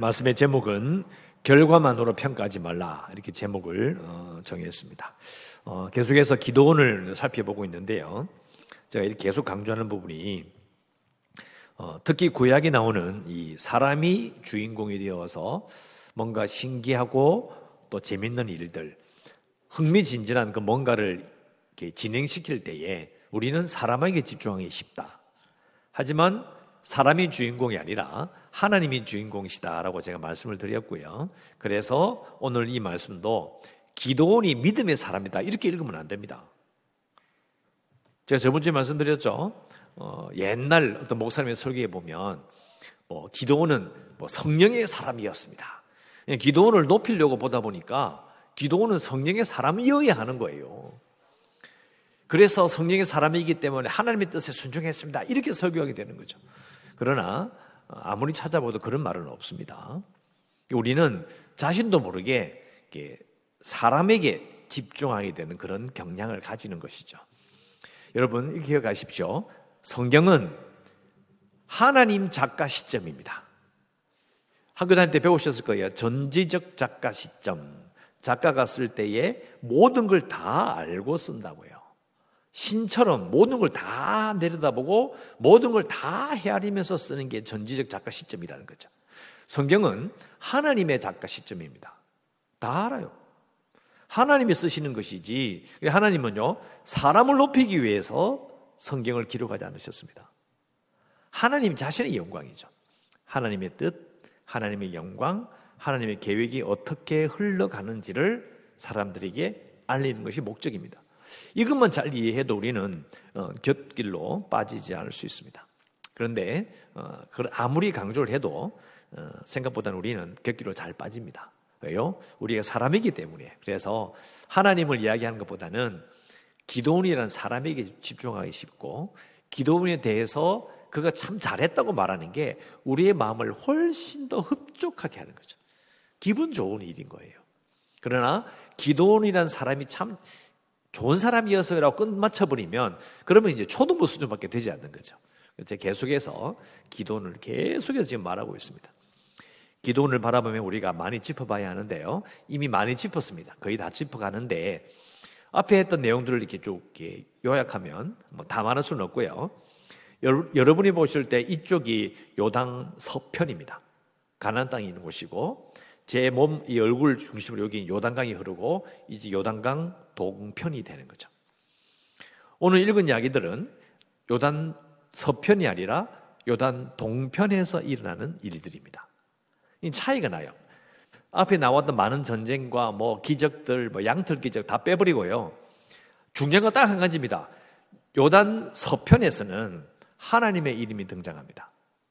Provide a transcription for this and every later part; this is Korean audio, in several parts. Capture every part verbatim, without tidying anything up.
말씀의 제목은 결과만으로 평가하지 말라, 이렇게 제목을 어, 정했습니다. 어, 계속해서 기도원을 살펴보고 있는데요, 제가 이렇게 계속 강조하는 부분이 어, 특히 구약에 나오는 이 사람이 주인공이 되어서 뭔가 신기하고 또 재밌는 일들, 흥미진진한 그 뭔가를 이렇게 진행시킬 때에 우리는 사람에게 집중하기 쉽다. 하지만 사람이 주인공이 아니라 하나님이 주인공이시다라고 제가 말씀을 드렸고요. 그래서 오늘 이 말씀도 기도원이 믿음의 사람이다, 이렇게 읽으면 안 됩니다. 제가 저번 주에 말씀드렸죠. 어, 옛날 어떤 목사님의 설교에 보면 뭐 기도원은 뭐 성령의 사람이었습니다. 기도원을 높이려고 보다 보니까 기도원은 성령의 사람이어야 하는 거예요. 그래서 성령의 사람이기 때문에 하나님의 뜻에 순종했습니다, 이렇게 설교하게 되는 거죠. 그러나 아무리 찾아봐도 그런 말은 없습니다. 우리는 자신도 모르게 사람에게 집중하게 되는 그런 경향을 가지는 것이죠. 여러분 기억하십시오. 성경은 하나님 작가 시점입니다. 학교 다닐 때 배우셨을 거예요. 전지적 작가 시점. 작가가 쓸 때에 모든 걸 다 알고 쓴다고요. 신처럼 모든 걸 다 내려다보고 모든 걸 다 헤아리면서 쓰는 게 전지적 작가 시점이라는 거죠. 성경은 하나님의 작가 시점입니다. 다 알아요. 하나님이 쓰시는 것이지, 하나님은요 사람을 높이기 위해서 성경을 기록하지 않으셨습니다. 하나님 자신의 영광이죠. 하나님의 뜻, 하나님의 영광, 하나님의 계획이 어떻게 흘러가는지를 사람들에게 알리는 것이 목적입니다. 이것만 잘 이해해도 우리는 곁길로 빠지지 않을 수 있습니다. 그런데 아무리 강조를 해도 생각보다는 우리는 곁길로 잘 빠집니다. 왜요? 우리가 사람이기 때문에. 그래서 하나님을 이야기하는 것보다는 기도원이라는 사람에게 집중하기 쉽고, 기도원에 대해서 그가 참 잘했다고 말하는 게 우리의 마음을 훨씬 더 흡족하게 하는 거죠. 기분 좋은 일인 거예요. 그러나 기도원이라는 사람이 참 좋은 사람이어서라고 끝마쳐버리면 그러면 이제 초등부 수준밖에 되지 않는 거죠. 제가 계속해서 기도원을 계속해서 지금 말하고 있습니다. 기도원을 바라보면 우리가 많이 짚어봐야 하는데요, 이미 많이 짚었습니다. 거의 다 짚어가는데 앞에 했던 내용들을 이렇게 쭉 이렇게 요약하면 뭐 다 말할 수는 없고요. 여러분이 보실 때 이쪽이 요단 서편입니다. 가나안 땅이 있는 곳이고, 제 몸, 이 얼굴 중심으로 여기 요단강이 흐르고 이제 요단강 동편이 되는 거죠. 오늘 읽은 이야기들은 요단 서편이 아니라 요단 동편에서 일어나는 일들입니다. 이 차이가 나요. 앞에 나왔던 많은 전쟁과 뭐 기적들, 뭐 양털 기적 다 빼버리고요, 중요한 건 딱 한 가지입니다. 요단 서편에서는 하나님의 이름이 등장합니다.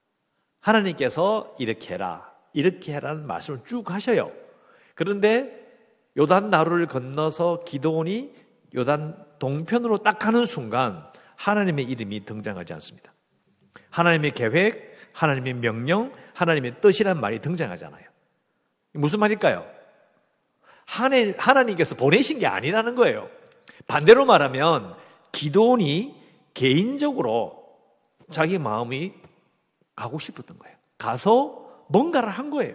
하나님께서 이렇게 해라, 이렇게 해라는 말씀을 쭉 하셔요. 그런데 요단 나루를 건너서 기도원이 요단 동편으로 딱 가는 순간 하나님의 이름이 등장하지 않습니다. 하나님의 계획, 하나님의 명령, 하나님의 뜻이란 말이 등장하잖아요. 무슨 말일까요? 하나님, 하나님께서 보내신 게 아니라는 거예요. 반대로 말하면 기도원이 개인적으로 자기 마음이 가고 싶었던 거예요. 가서 뭔가를 한 거예요.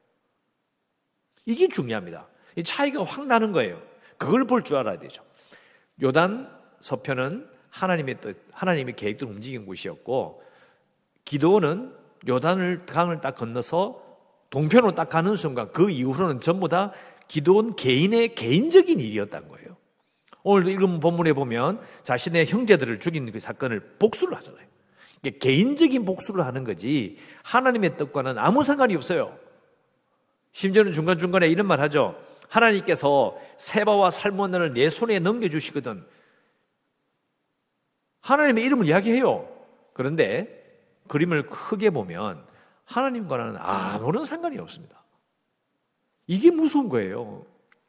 이게 중요합니다. 이 차이가 확 나는 거예요. 그걸 볼 줄 알아야 되죠. 요단 서편은 하나님의 뜻, 하나님의 계획대로 움직인 곳이었고, 기도원은 요단을 강을 딱 건너서 동편으로 딱 가는 순간 그 이후로는 전부 다 기도원 개인의 개인적인 일이었다는 거예요. 오늘도 이런 본문에 보면 자신의 형제들을 죽인 그 사건을 복수를 하잖아요. 이게 개인적인 복수를 하는 거지 하나님의 뜻과는 아무 상관이 없어요. 심지어는 중간중간에 이런 말 하죠. 하나님께서 세바와 살몬을 내 손에 넘겨주시거든. 하나님의 이름을 이야기해요. 그런데 그림을 크게 보면 하나님과는 아무런 상관이 없습니다. 이게 무서운 거예요.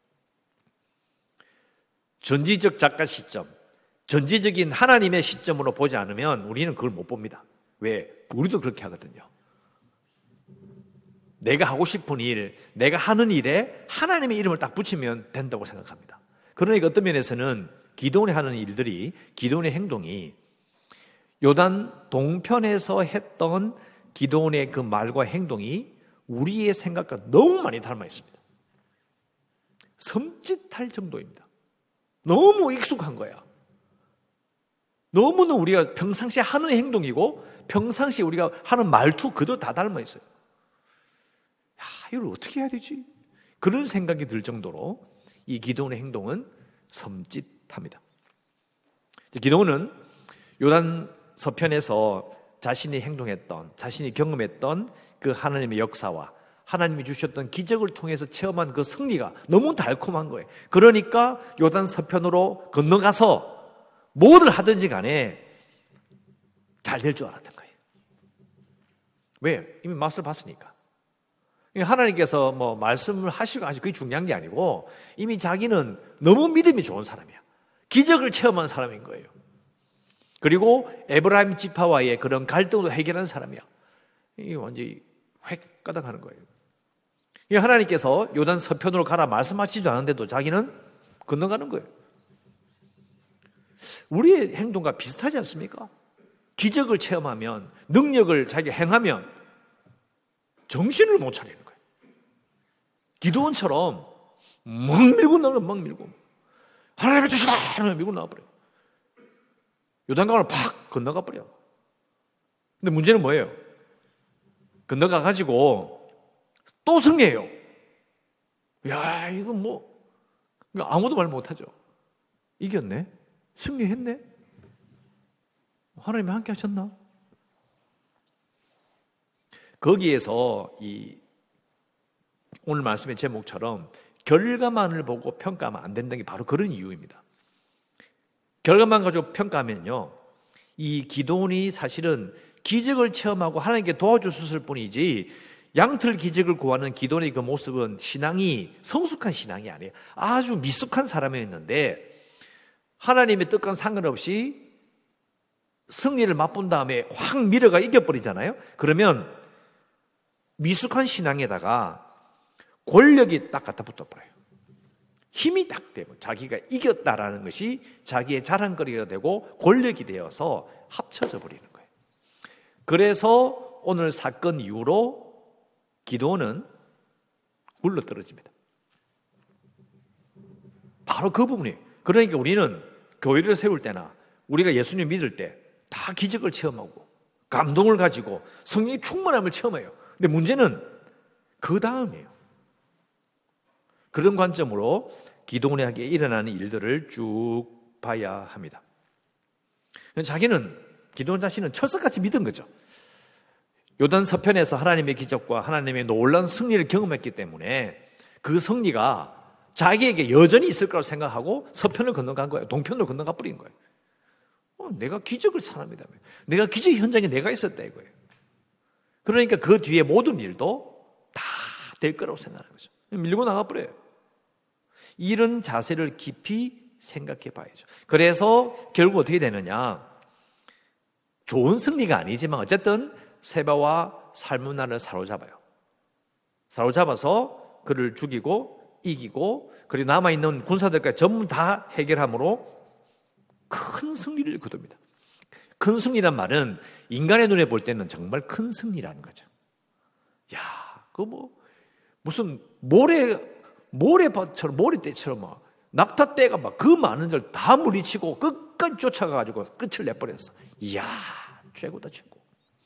전지적 작가 시점, 전지적인 하나님의 시점으로 보지 않으면 우리는 그걸 못 봅니다. 왜? 우리도 그렇게 하거든요. 내가 하고 싶은 일, 내가 하는 일에 하나님의 이름을 딱 붙이면 된다고 생각합니다. 그러니까 어떤 면에서는 기도원이 하는 일들이, 기도원의 행동이 요단 동편에서 했던 기도원의 그 말과 행동이 우리의 생각과 너무 많이 닮아 있습니다. 섬찟할 정도입니다. 너무 익숙한 거야. 너무나 우리가 평상시에 하는 행동이고 평상시에 우리가 하는 말투 그대로 다 닮아 있어요. 야, 이걸 어떻게 해야 되지? 그런 생각이 들 정도로 이 기도원의 행동은 섬찟합니다. 기도원은 요단 서편에서 자신이 행동했던, 자신이 경험했던 그 하나님의 역사와 하나님이 주셨던 기적을 통해서 체험한 그 승리가 너무 달콤한 거예요. 그러니까 요단 서편으로 건너가서 뭐를 하든지 간에 잘 될 줄 알았던 거예요. 왜? 이미 맛을 봤으니까. 하나님께서 뭐 말씀을 하시고 하시고 그게 중요한 게 아니고 이미 자기는 너무 믿음이 좋은 사람이야. 기적을 체험한 사람인 거예요. 그리고 에브라임 지파와의 그런 갈등도 해결한 사람이야. 이게 완전히 획 가닥하는 거예요. 하나님께서 요단 서편으로 가라 말씀하시지도 않은데도 자기는 건너가는 거예요. 우리의 행동과 비슷하지 않습니까? 기적을 체험하면, 능력을 자기가 행하면 정신을 못 차리는 거예요. 기도원처럼 막 밀고 나가면 막 밀고, 하나님의 뜻이다! 하나님 밀고 나와버려요. 요단강을 팍 건너가 버려요. 근데 문제는 뭐예요? 건너가 가지고 또 승리해요. 야, 이거 뭐 아무도 말 못하죠. 이겼네? 승리했네? 하나님이 함께 하셨나? 거기에서 이 오늘 말씀의 제목처럼 결과만을 보고 평가하면 안 된다는 게 바로 그런 이유입니다. 결과만 가지고 평가하면요, 이 기도원이 사실은 기적을 체험하고 하나님께 도와주셨을 뿐이지 양틀 기적을 구하는 기도원의 그 모습은 신앙이 성숙한 신앙이 아니에요. 아주 미숙한 사람이었는데 하나님의 뜻과 상관없이 승리를 맛본 다음에 확 밀어가 이겨버리잖아요. 그러면 미숙한 신앙에다가 권력이 딱 갖다 붙어버려요. 힘이 딱 되고 자기가 이겼다라는 것이 자기의 자랑거리가 되고 권력이 되어서 합쳐져 버리는 거예요. 그래서 오늘 사건 이후로 기도원은 굴러떨어집니다. 바로 그 부분이에요. 그러니까 우리는 교회를 세울 때나 우리가 예수님 믿을 때 다 기적을 체험하고 감동을 가지고 성령의 충만함을 체험해요. 근데 문제는 그 다음이에요. 그런 관점으로 기도원에게 일어나는 일들을 쭉 봐야 합니다. 자기는, 기도원 자신은 철석같이 믿은 거죠. 요단 서편에서 하나님의 기적과 하나님의 놀라운 승리를 경험했기 때문에 그 승리가 자기에게 여전히 있을 거라고 생각하고 서편을 건너간 거예요. 동편으로 건너가 버린 거예요. 어, 내가 기적을 사람이다. 내가 기적 현장에 내가 있었다 이거예요. 그러니까 그 뒤에 모든 일도 다 될 거라고 생각하는 거죠. 밀고 나가 버려요. 이런 자세를 깊이 생각해 봐야죠. 그래서 결국 어떻게 되느냐? 좋은 승리가 아니지만 어쨌든 세바와 살문나를 사로잡아요. 사로잡아서 그를 죽이고 이기고 그리고 남아있는 군사들까지 전부 다 해결함으로 큰 승리를 거둡니다. 큰 승리란 말은 인간의 눈에 볼 때는 정말 큰 승리라는 거죠. 야, 그 뭐 무슨 모래 모래밭처럼 모래떼처럼 막 낙타떼가 막 그 많은 걸 다 물리치고 끝까지 쫓아가가지고 끝을 내버렸어. 이야, 최고다 최고.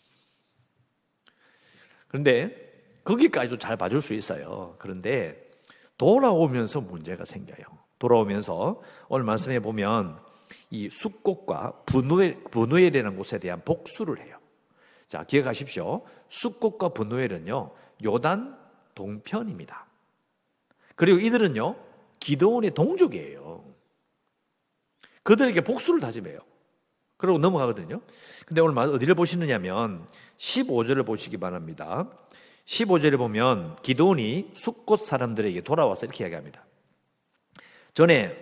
그런데 거기까지도 잘 봐줄 수 있어요. 그런데 돌아오면서 문제가 생겨요. 돌아오면서 오늘 말씀해 보면 이 숫꽃과 분노엘, 분노엘이라는 곳에 대한 복수를 해요. 자, 기억하십시오. 숫꽃과 분노엘은요 요단 동편입니다. 그리고 이들은요 기도원의 동족이에요. 그들에게 복수를 다짐해요. 그러고 넘어가거든요. 근데 오늘 어디를 보시느냐면 십오 절을 보시기 바랍니다. 십오 절에 보면 기도원이 숫꽃 사람들에게 돌아와서 이렇게 이야기합니다. 전에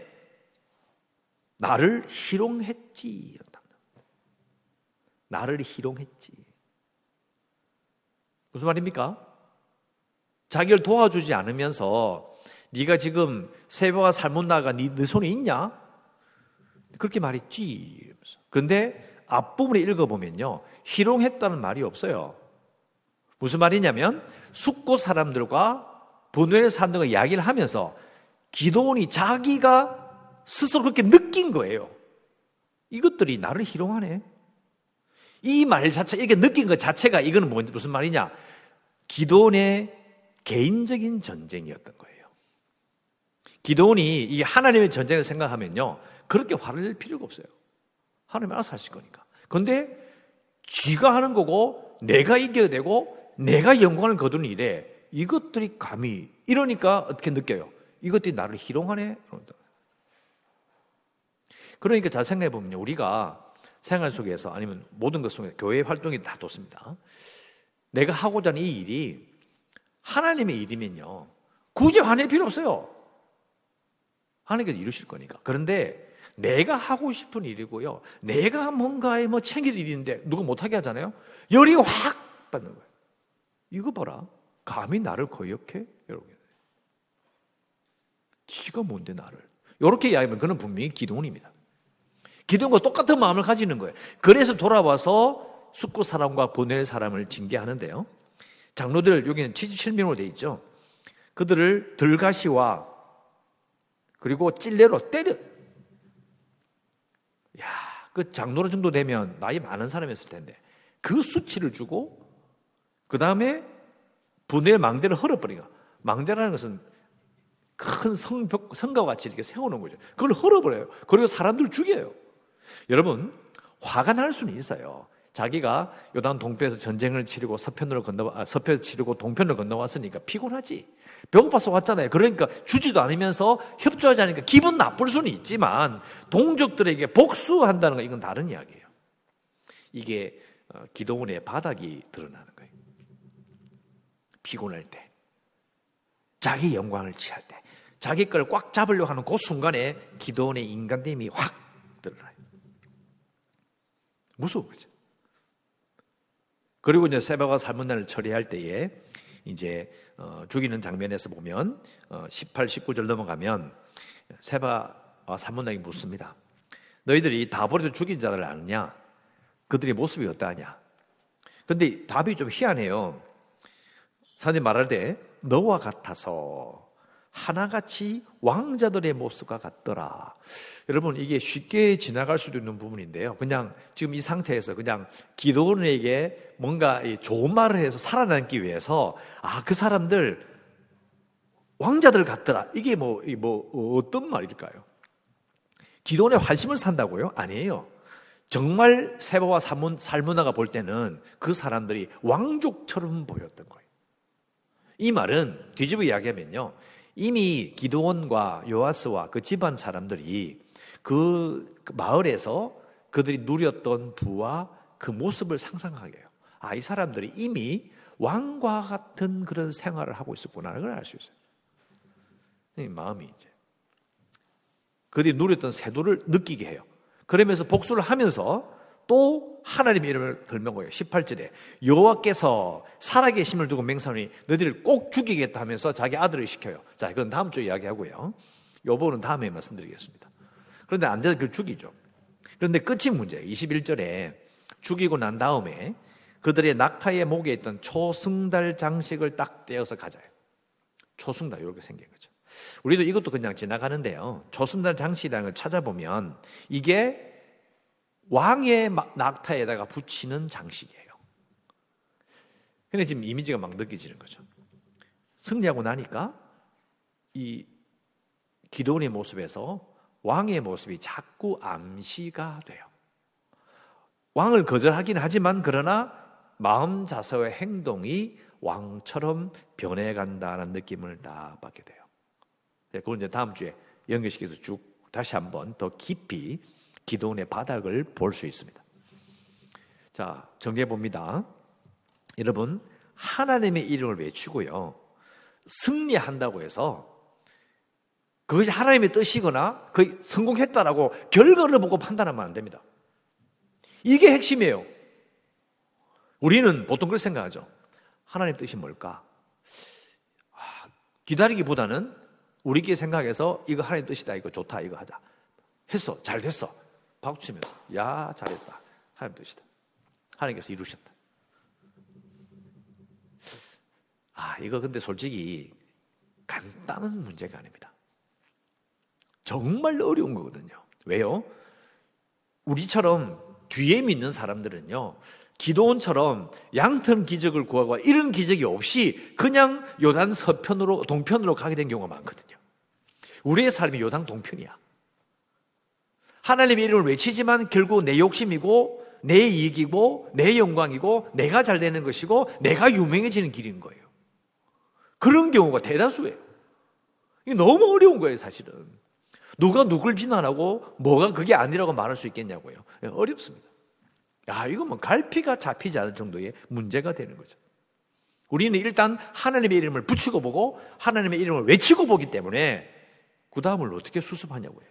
나를 희롱했지. 나를 희롱했지. 무슨 말입니까? 자기를 도와주지 않으면서 네가 지금 세바와 살문나가 네, 네 손에 있냐? 그렇게 말했지. 그런데 앞부분에 읽어보면요 희롱했다는 말이 없어요. 무슨 말이냐면 숙고 사람들과 분노의 사람들과 이야기를 하면서 기도원이 자기가 스스로 그렇게 느낀 거예요. 이것들이 나를 희롱하네. 이 말 자체, 이렇게 느낀 것 자체가 이거는 무슨 말이냐? 기도원의 개인적인 전쟁이었던 거예요. 기도원이 이 하나님의 전쟁을 생각하면요, 그렇게 화를 낼 필요가 없어요. 하나님 알아서 하실 거니까. 그런데 쥐가 하는 거고 내가 이겨야 되고 내가 영광을 거두는 일에 이것들이 감히 이러니까 어떻게 느껴요? 이것들이 나를 희롱하네. 그러니까 잘 생각해 보면 우리가 생활 속에서 아니면 모든 것 속에 교회 활동이 다 좋습니다. 내가 하고자 하는 이 일이 하나님의 일이면요, 굳이 화낼 필요 없어요. 하나님께서 이루실 거니까. 그런데 내가 하고 싶은 일이고요, 내가 뭔가에 뭐 챙길 일인데 누가 못하게 하잖아요. 열이 확 받는 거예요. 이거 봐라, 감히 나를 거역해? 여러분, 지가 뭔데 나를? 이렇게 이야기하면 그는 분명히 기도원입니다. 기도원과 똑같은 마음을 가지는 거예요. 그래서 돌아와서 숙고 사람과 보낼 사람을 징계하는데요, 장로들, 여기는 칠십칠 명으로 되어 있죠. 그들을 들가시와 그리고 찔레로 때려. 야, 그 장로로 정도 되면 나이 많은 사람이었을 텐데 그 수치를 주고 그 다음에 분해의 망대를 헐어버리가. 망대라는 것은 큰 성벽, 성과 같이 이렇게 세우는 거죠. 그걸 헐어버려요. 그리고 사람들 죽여요. 여러분, 화가 날 수는 있어요. 자기가 요단 동편에서 전쟁을 치르고 서편으로 건너, 아, 서편을 치르고 동편으로 건너왔으니까 피곤하지. 배고파서 왔잖아요. 그러니까 주지도 않으면서 협조하지 않으니까 기분 나쁠 수는 있지만 동족들에게 복수한다는 건 이건 다른 이야기예요. 이게 기도원의 바닥이 드러나는 거예요. 피곤할 때, 자기 영광을 취할 때, 자기 걸 꽉 잡으려고 하는 그 순간에 기도원의 인간됨이 확 드러나요. 무서워, 그죠? 그리고 이제 세바가 살문난을 처리할 때에 이제 어, 죽이는 장면에서 보면 어, 십팔, 십구 절 넘어가면 세바와 살문난이 묻습니다. 너희들이 다보리도 죽인 자들을 아느냐? 그들의 모습이 어떠하냐? 그런데 답이 좀 희한해요. 사람들이 말할 때 너와 같아서 하나같이 왕자들의 모습과 같더라. 여러분, 이게 쉽게 지나갈 수도 있는 부분인데요, 그냥 지금 이 상태에서 그냥 기도원에게 뭔가 좋은 말을 해서 살아남기 위해서 아, 그 사람들 왕자들 같더라, 이게 뭐, 뭐 어떤 말일까요? 기도원의 환심을 산다고요? 아니에요. 정말 세바와 살문나가 볼 때는 그 사람들이 왕족처럼 보였던 거예요. 이 말은 뒤집어 이야기하면요, 이미 기드온과 요아스와 그 집안 사람들이 그 마을에서 그들이 누렸던 부와 그 모습을 상상하게 해요. 아, 이 사람들이 이미 왕과 같은 그런 생활을 하고 있었구나, 그걸 알 수 있어요. 이 마음이 이제 그들이 누렸던 세도를 느끼게 해요. 그러면서 복수를 하면서 또 하나님의 이름을 들면 거예요. 십팔 절에 여호와께서 살아계심을 두고 맹세하노니 너희를 꼭 죽이겠다 하면서 자기 아들을 시켜요. 자, 이건 다음 주에 이야기하고요, 요번은 다음에 말씀드리겠습니다. 그런데 안 돼서 그걸 죽이죠. 그런데 끝이 문제예요. 이십일 절에 죽이고 난 다음에 그들의 낙타의 목에 있던 초승달 장식을 딱 떼어서 가져요. 초승달, 이렇게 생긴 거죠. 우리도 이것도 그냥 지나가는데요, 초승달 장식이라는 걸 찾아보면 이게 왕의 낙타에다가 붙이는 장식이에요. 근데 지금 이미지가 막 느껴지는 거죠. 승리하고 나니까 이 기도원의 모습에서 왕의 모습이 자꾸 암시가 돼요. 왕을 거절하긴 하지만 그러나 마음 자세와 행동이 왕처럼 변해간다는 느낌을 다 받게 돼요. 그걸 이제 다음 주에 연결시켜서 쭉 다시 한번 더 깊이 기도원의 바닥을 볼 수 있습니다. 자, 정리해 봅니다. 여러분, 하나님의 이름을 외치고요, 승리한다고 해서 그것이 하나님의 뜻이거나 거의 성공했다라고 결과를 보고 판단하면 안 됩니다. 이게 핵심이에요. 우리는 보통 그렇게 생각하죠. 하나님의 뜻이 뭘까? 아, 기다리기보다는 우리끼리 생각해서 이거 하나님의 뜻이다, 이거 좋다, 이거 하자. 했어, 잘 됐어. 박수 치면서 야, 잘했다, 하나님 뜻이다, 하나님께서 이루셨다. 아, 이거 근데 솔직히 간단한 문제가 아닙니다. 정말 어려운 거거든요. 왜요? 우리처럼 뒤에 믿는 사람들은요, 기도원처럼 양턴 기적을 구하고 이런 기적이 없이 그냥 요단 서편으로, 동편으로 가게 된 경우가 많거든요. 우리의 삶이 요단 동편이야. 하나님의 이름을 외치지만 결국 내 욕심이고 내 이익이고 내 영광이고 내가 잘 되는 것이고 내가 유명해지는 길인 거예요. 그런 경우가 대다수예요. 이게 너무 어려운 거예요, 사실은. 누가 누굴 비난하고 뭐가 그게 아니라고 말할 수 있겠냐고요. 어렵습니다. 야, 이거 뭐 갈피가 잡히지 않을 정도의 문제가 되는 거죠. 우리는 일단 하나님의 이름을 붙이고 보고 하나님의 이름을 외치고 보기 때문에 그 다음을 어떻게 수습하냐고요.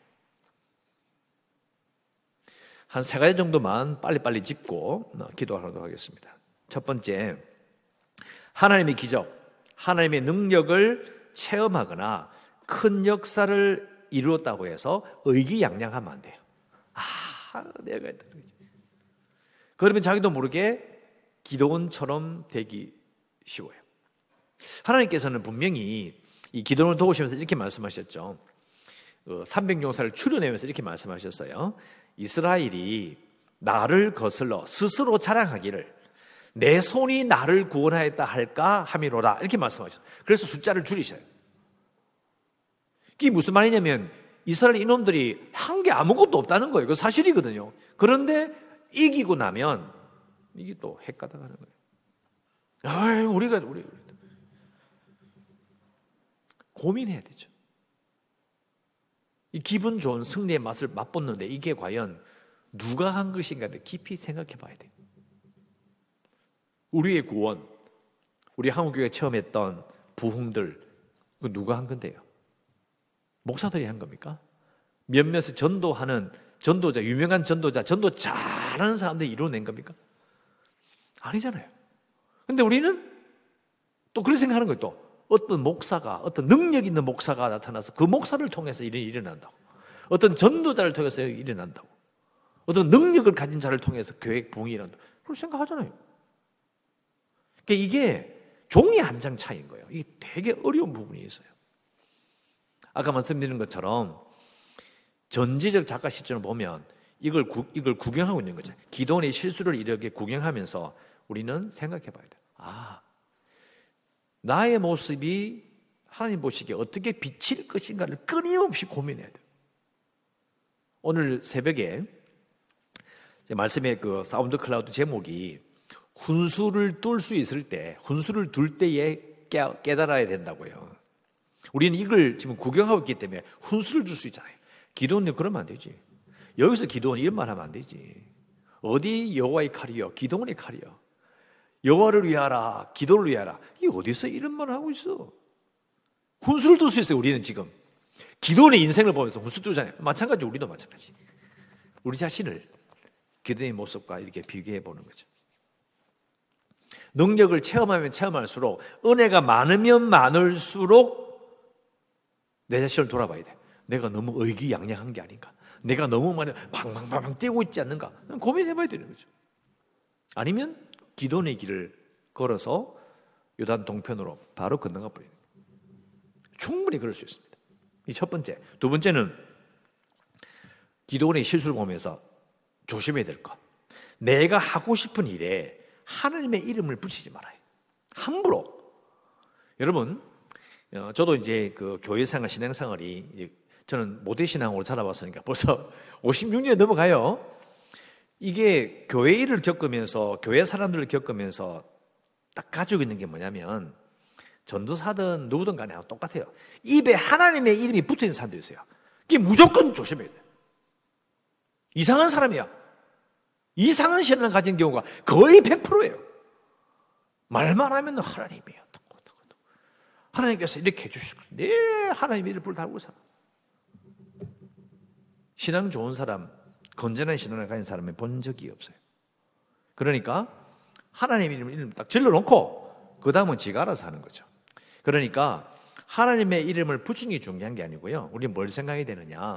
한 세 가지 정도만 빨리빨리 짚고 기도하도록 하겠습니다. 첫 번째, 하나님의 기적, 하나님의 능력을 체험하거나 큰 역사를 이루었다고 해서 의기양양하면 안 돼요. 아, 내가 했다는 거지. 그러면 자기도 모르게 기도원처럼 되기 쉬워요. 하나님께서는 분명히 이 기도원을 도우시면서 이렇게 말씀하셨죠. 삼백용사를 추려내면서 이렇게 말씀하셨어요. 이스라엘이 나를 거슬러 스스로 자랑하기를 내 손이 나를 구원하였다 할까 함이로다, 이렇게 말씀하셨어요. 그래서 숫자를 줄이셔요. 이게 무슨 말이냐면 이스라엘 이놈들이 한 게 아무것도 없다는 거예요. 그 사실이거든요. 그런데 이기고 나면 이게 또 헷가다 가는 거예요. 아, 우리가 우리 고민해야 되죠. 이 기분 좋은 승리의 맛을 맛봤는데 이게 과연 누가 한 것인가를 깊이 생각해 봐야 돼요. 우리의 구원, 우리 한국교회가 처음 했던 부흥들, 그 누가 한 건데요? 목사들이 한 겁니까? 몇몇을 전도하는 전도자, 유명한 전도자, 전도 잘하는 사람들이 이루어낸 겁니까? 아니잖아요. 근데 우리는 또 그렇게 생각하는 거예요. 또 어떤 목사가, 어떤 능력 있는 목사가 나타나서 그 목사를 통해서 일이 일어난다고, 어떤 전도자를 통해서 일어난다고, 어떤 능력을 가진 자를 통해서 교회 부흥이 일어난다고, 그렇게 생각하잖아요. 그러니까 이게 종이 한 장 차이인 거예요. 이게 되게 어려운 부분이 있어요. 아까 말씀드린 것처럼 전지적 작가 시점을 보면 이걸, 구, 이걸 구경하고 있는 거죠. 기도원의 실수를 이렇게 구경하면서 우리는 생각해 봐야 돼요. 아, 나의 모습이 하나님 보시기에 어떻게 비칠 것인가를 끊임없이 고민해야 돼요. 오늘 새벽에 말씀의 그 사운드 클라우드 제목이 훈수를 뚫을 수 있을 때, 훈수를 둘 때에 깨달아야 된다고요. 우리는 이걸 지금 구경하고 있기 때문에 훈수를 줄 수 있잖아요. 기도원님 그러면 안 되지. 여기서 기도원 이런 말 하면 안 되지. 어디 여호와의 칼이요, 기도원의 칼이요. 여호와를 위하라, 기도를 위하라. 이게 어디서 이런 말을 하고 있어? 훈수를 둘 수 있어요. 우리는 지금 기도원의 인생을 보면서 훈수 두잖아요. 마찬가지, 우리도 마찬가지. 우리 자신을 기도의 모습과 이렇게 비교해 보는 거죠. 능력을 체험하면 체험할수록, 은혜가 많으면 많을수록 내 자신을 돌아봐야 돼. 내가 너무 의기양양한 게 아닌가? 내가 너무 많이 방방방방 뛰고 있지 않는가? 고민해봐야 되는 거죠. 아니면 기도원의 길을 걸어서 요단 동편으로 바로 건너가 버리는 거예요. 충분히 그럴 수 있습니다. 이 첫 번째. 두 번째는 기도원의 실수를 보면서 조심해야 될 것. 내가 하고 싶은 일에 하나님의 이름을 붙이지 말아요. 함부로. 여러분, 저도 이제 그 교회생활, 신앙생활이 이제 저는 모태신앙으로 자라봤으니까 벌써 오십육 년이 넘어가요. 이게 교회 일을 겪으면서, 교회 사람들을 겪으면서 딱 가지고 있는 게 뭐냐면, 전도사든 누구든 간에 똑같아요. 입에 하나님의 이름이 붙어 있는 사람들이 있어요. 이게 무조건 조심해야 돼요. 이상한 사람이야. 이상한 신앙을 가진 경우가 거의 백 퍼센트예요. 말만 하면 하나님이에요. 하나님께서 이렇게 해주시고, 네, 하나님의 이름을 달고 살아. 신앙 좋은 사람, 건전한 신앙을 가진 사람을 본 적이 없어요. 그러니까 하나님의 이름을 딱 질러놓고 그 다음은 지가 알아서 하는 거죠. 그러니까 하나님의 이름을 붙이는 게 중요한 게 아니고요. 우리는 뭘 생각해야 되느냐,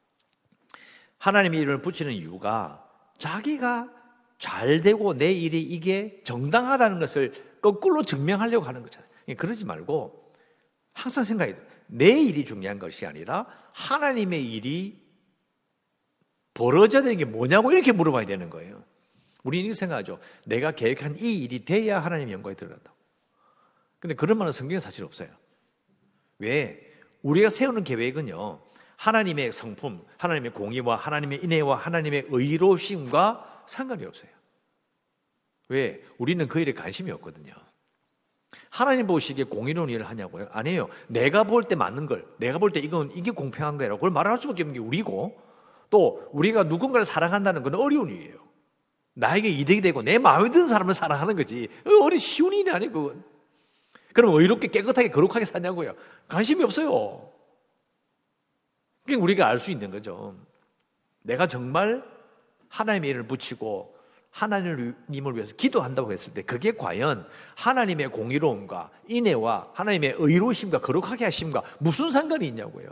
하나님의 이름을 붙이는 이유가 자기가 잘 되고 내 일이 이게 정당하다는 것을 거꾸로 증명하려고 하는 거잖아요. 그러지 말고 항상 생각해야 돼. 내 일이 중요한 것이 아니라 하나님의 일이 벌어져야 되는 게 뭐냐고 이렇게 물어봐야 되는 거예요. 우리는 이렇게 생각하죠. 내가 계획한 이 일이 돼야 하나님의 영광이 드러난다고. 근데 그런 말은 성경에 사실 없어요. 왜? 우리가 세우는 계획은요, 하나님의 성품, 하나님의 공의와 하나님의 인애와 하나님의 의로우심과 상관이 없어요. 왜? 우리는 그 일에 관심이 없거든요. 하나님 보시기에 공의로운 일을 하냐고요? 아니에요. 내가 볼 때 맞는 걸, 내가 볼 때 이건 이게 공평한 거라고 그걸 말할 수밖에 없는 게 우리고, 또 우리가 누군가를 사랑한다는 건 어려운 일이에요. 나에게 이득이 되고 내 마음에 드는 사람을 사랑하는 거지. 어리 쉬운 일이 아니고. 그럼 의롭게 깨끗하게 거룩하게 사냐고요? 관심이 없어요. 그게 우리가 알 수 있는 거죠. 내가 정말 하나님의 일을 붙이고 하나님을 위해서 기도한다고 했을 때 그게 과연 하나님의 공의로움과 인애와 하나님의 의로우심과 거룩하게 하심과 무슨 상관이 있냐고요.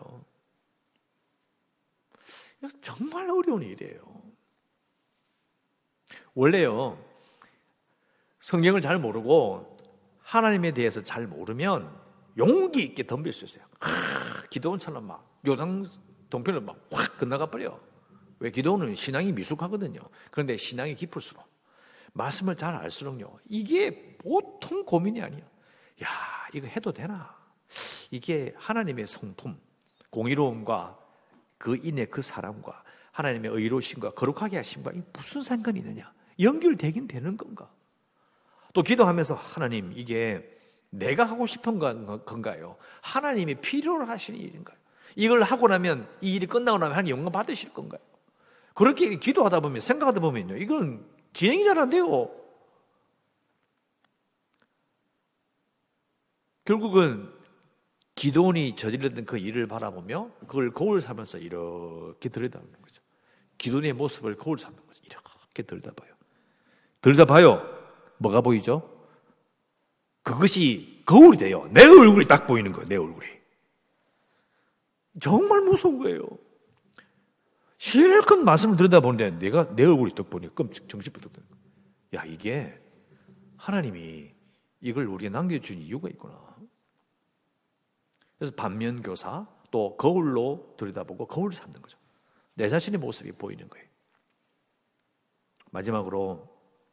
정말 어려운 일이에요. 원래요, 성경을 잘 모르고 하나님에 대해서 잘 모르면 용기 있게 덤빌 수 있어요. 아, 기도원처럼 막 요당 동편을 막 확 건너가 버려. 왜? 기도는 신앙이 미숙하거든요. 그런데 신앙이 깊을수록 말씀을 잘 알수록요, 이게 보통 고민이 아니야. 야, 이거 해도 되나? 이게 하나님의 성품, 공의로움과 그 인애, 그 사랑과 하나님의 의로우심과 거룩하게 하심과 무슨 상관이 있느냐? 연결되긴 되는 건가? 또 기도하면서 하나님, 이게 내가 하고 싶은 건가요? 하나님이 필요로 하시는 일인가요? 이걸 하고 나면, 이 일이 끝나고 나면 하나님 영광 받으실 건가요? 그렇게 기도하다 보면, 생각하다 보면요, 이건 진행이 잘 안 돼요. 결국은 기도원이 저질렀던 그 일을 바라보며 그걸 거울 삼면서 이렇게 들여다보는 거죠. 기도원의 모습을 거울 삼는 거죠. 이렇게 들여다봐요. 들여다봐요. 뭐가 보이죠? 그것이 거울이 돼요. 내 얼굴이 딱 보이는 거예요. 내 얼굴이. 정말 무서운 거예요. 실컷 말씀을 들여다보는데 내가 내 얼굴이 딱 보니까 끔찍 정신부터 드는 거예요. 야, 이게 하나님이 이걸 우리에게 남겨준 이유가 있구나. 그래서 반면교사, 또 거울로 들여다보고 거울을 삼는 거죠. 내 자신의 모습이 보이는 거예요. 마지막으로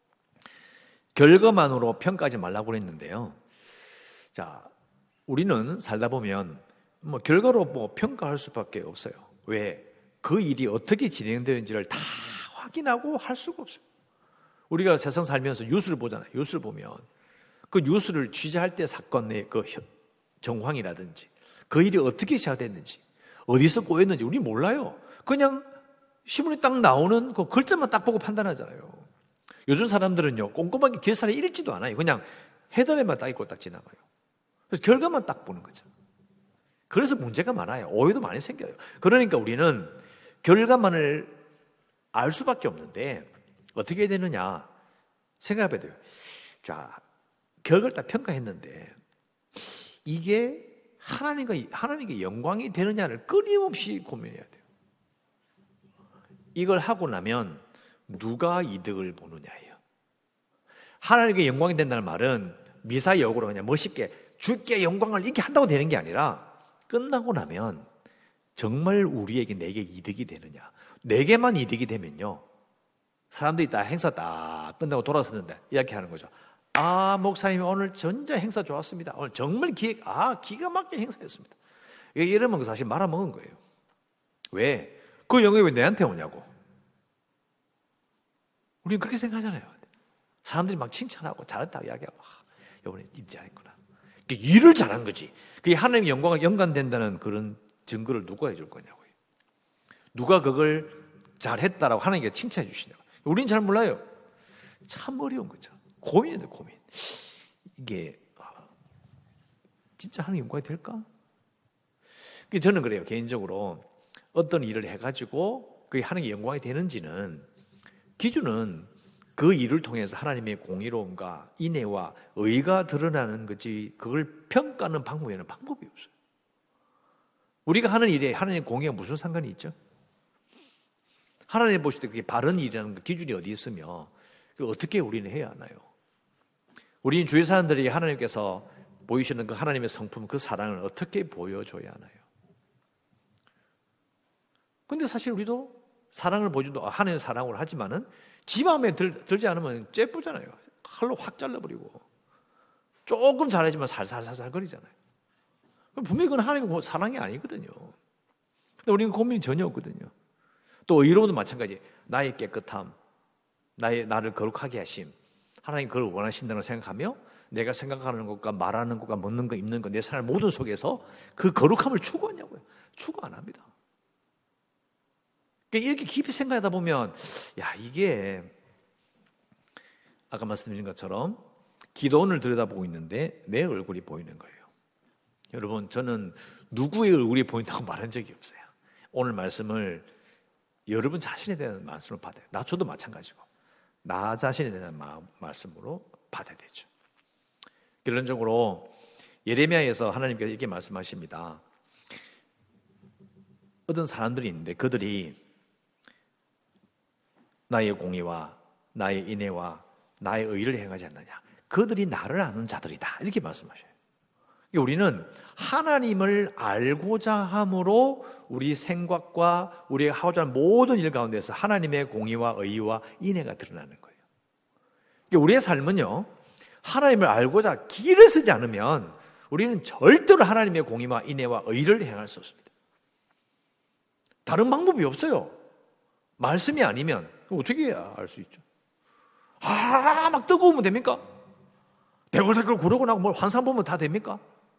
결과만으로 평가하지 말라고 그랬는데요. 자, 우리는 살다 보면 뭐 결과로 뭐 평가할 수밖에 없어요. 왜? 그 일이 어떻게 진행되는지를 다 확인하고 할 수가 없어요. 우리가 세상 살면서 뉴스를 보잖아요. 뉴스를 보면 그 뉴스를 취재할 때 사건의 그 정황이라든지 그 일이 어떻게 시작됐는지 어디서 꼬였는지 우리 몰라요. 그냥 신문에 딱 나오는 그 글자만 딱 보고 판단하잖아요. 요즘 사람들은요, 꼼꼼하게 기사를 읽지도 않아요. 그냥 헤드라인만 딱 읽고 딱 지나가요. 그래서 결과만 딱 보는 거죠. 그래서 문제가 많아요. 오해도 많이 생겨요. 그러니까 우리는 결과만을 알 수밖에 없는데 어떻게 해야 되느냐 생각해봐야 돼요. 자, 결과를 딱 평가했는데 이게 하나님과 하나님께 영광이 되느냐를 끊임없이 고민해야 돼요. 이걸 하고 나면 누가 이득을 보느냐예요. 하나님께 영광이 된다는 말은 미사역으로 그냥 멋있게 주께 영광을 이렇게 한다고 되는 게 아니라 끝나고 나면 정말 우리에게 내게 이득이 되느냐. 내게만 이득이 되면요, 사람들이 다 행사 딱 끝나고 돌아섰는데 이렇게 하는 거죠. 아, 목사님 오늘 전자 행사 좋았습니다. 오늘 정말 기획, 아, 기가 막힌 행사였습니다. 이러면 사실 말아먹은 거예요. 왜? 그 영광이 왜 내한테 오냐고. 우리는 그렇게 생각하잖아요. 사람들이 막 칭찬하고 잘했다고 이야기하고, 아, 이번에 일 잘했구나. 일을 잘한 거지. 그게 하나님의 영광과 연관된다는 그런 증거를 누가 해줄 거냐고요. 누가 그걸 잘했다라고 하나님께 칭찬해 주시냐고. 우리는 잘 몰라요. 참 어려운 거죠. 고민이 돼, 고민. 이게 진짜 하나님 영광이 될까? 저는 그래요. 개인적으로 어떤 일을 해가지고 그게 하나님의 영광이 되는지는 기준은 그 일을 통해서 하나님의 공의로움과 인애와 의가 드러나는 거지, 그걸 평가하는 방법에는 방법이 없어요. 우리가 하는 일에 하나님의 공의와 무슨 상관이 있죠? 하나님 보실 때 그게 바른 일이라는 기준이 어디 있으며 그걸 어떻게 우리는 해야 하나요? 우리는 주위 사람들이 하나님께서 보이시는 그 하나님의 성품, 그 사랑을 어떻게 보여줘야 하나요? 근데 사실 우리도 사랑을 보여줘도 하나님의 사랑으로 하지만은 지 마음에 들, 들지 않으면 째쁘잖아요. 칼로 확 잘라버리고. 조금 잘하지만 살살살살 거리잖아요. 분명히 그건 하나님의 사랑이 아니거든요. 근데 우리는 고민이 전혀 없거든요. 또 의로움도 마찬가지. 나의 깨끗함, 나의 나를 거룩하게 하심, 하나님 그걸 원하신다고 생각하며 내가 생각하는 것과 말하는 것과 먹는 것, 입는 것, 내 삶 모든 속에서 그 거룩함을 추구하냐고요. 추구 안 합니다. 이렇게 깊이 생각하다 보면 야, 이게 아까 말씀드린 것처럼 기도원을 들여다보고 있는데 내 얼굴이 보이는 거예요. 여러분, 저는 누구의 얼굴이 보인다고 말한 적이 없어요. 오늘 말씀을 여러분 자신에 대한 말씀으로 받아요. 나 저도 마찬가지고 나 자신에 대한 마음, 말씀으로 받아야 되죠. 결론적으로 예레미야에서 하나님께서 이렇게 말씀하십니다. 어떤 사람들이 있는데 그들이 나의 공의와 나의 인애와 나의 의를 행하지 않느냐. 그들이 나를 아는 자들이다. 이렇게 말씀하셔요. 우리는 하나님을 알고자 함으로 우리 생각과 우리가 하고자 하는 모든 일 가운데서 하나님의 공의와 의와 인애가 드러나는 거예요. 우리의 삶은요, 하나님을 알고자 길을 쓰지 않으면 우리는 절대로 하나님의 공의와 인애와 의를 행할 수 없습니다. 다른 방법이 없어요. 말씀이 아니면 어떻게 알 수 있죠? 아, 막 뜨거우면 됩니까? 대굴대굴 구르고 나고 뭘 환상 보면 다 됩니까?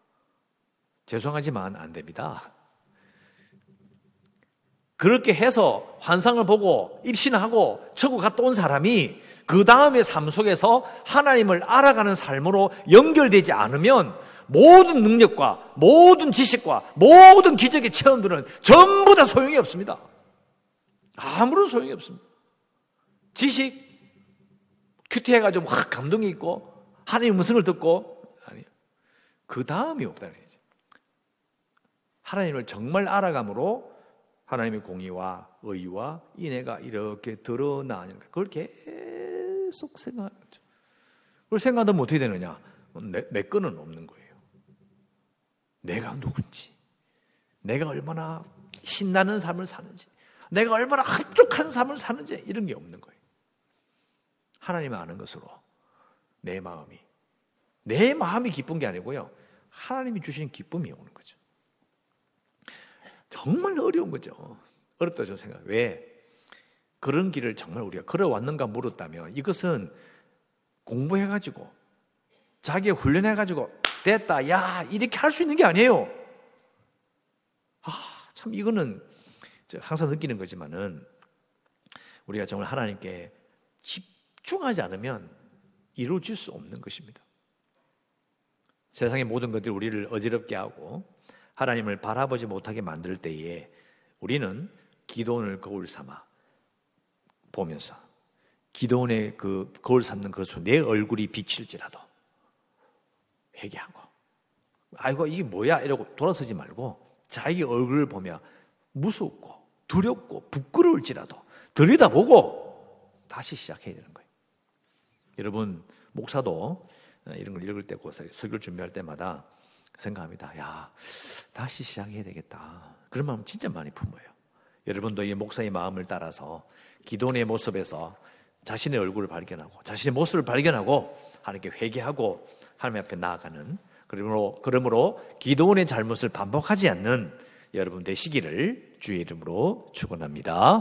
죄송하지만 안 됩니다. 그렇게 해서 환상을 보고 입신하고 천국 갔다 온 사람이 그 다음의 삶 속에서 하나님을 알아가는 삶으로 연결되지 않으면 모든 능력과 모든 지식과 모든 기적의 체험들은 전부 다 소용이 없습니다. 아무런 소용이 없습니다. 지식 큐티해가지고 확 감동이 있고 하나님의 음성을 듣고 아니요. 그 다음이 없다는 거죠. 하나님을 정말 알아감으로 하나님의 공의와 의와 인애가 이렇게 드러나는 거예요. 그걸 계속 생각하는 거죠. 그걸 생각하면 어떻게 되느냐? 내, 내 거는 없는 거예요. 내가 누군지, 내가 얼마나 신나는 삶을 사는지, 내가 얼마나 흡족한 삶을 사는지 이런 게 없는 거예요. 하나님을 아는 것으로 내 마음이 내 마음이 기쁜 게 아니고요, 하나님이 주신 기쁨이 오는 거죠. 정말 어려운 거죠. 어렵다 저는 생각. 왜? 그런 길을 정말 우리가 걸어왔는가 물었다면 이것은 공부해가지고 자기가 훈련해가지고 됐다 야 이렇게 할 수 있는 게 아니에요. 아, 참 이거는 항상 느끼는 거지만은 우리가 정말 하나님께 집중하지 않으면 이루어질 수 없는 것입니다. 세상의 모든 것들이 우리를 어지럽게 하고 하나님을 바라보지 못하게 만들 때에 우리는 기도원을 거울 삼아 보면서 기도원의 그 거울 삼는 것으로 내 얼굴이 비칠지라도 회개하고 아이고 이게 뭐야 이러고 돌아서지 말고 자기 얼굴을 보며 무섭고 두렵고 부끄러울지라도 들여다보고 다시 시작해야 되는 거예요. 여러분 목사도 이런 걸 읽을 때 설교를 준비할 때마다 생각합니다. 야, 다시 시작해야 되겠다. 그런 마음 진짜 많이 품어요. 여러분도 이 목사의 마음을 따라서 기도원의 모습에서 자신의 얼굴을 발견하고 자신의 모습을 발견하고 하나님께 회개하고 하나님 앞에 나아가는, 그러므로, 그러므로 기도원의 잘못을 반복하지 않는 여러분 되시기를 주의 이름으로 축원합니다.